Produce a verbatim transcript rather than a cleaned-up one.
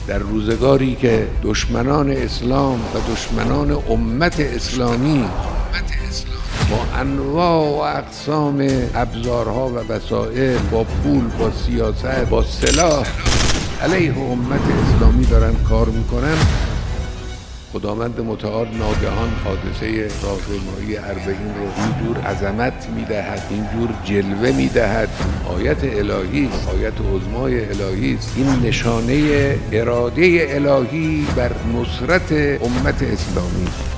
در روزگاری که دشمنان اسلام و دشمنان امت اسلامی با انواع و اقسام ابزارها و وسایل، با پول، با سیاست، با سلاح علیه امت اسلامی دارن کار میکنن، خداوند متعال ناگهان حادثه راهپیمایی اربعین رو اینجور عظمت میدهد، اینجور جلوه میدهد. آیت الهی است، آیت عظمای الهی است. این نشانه اراده الهی بر نصرت امت اسلامی است.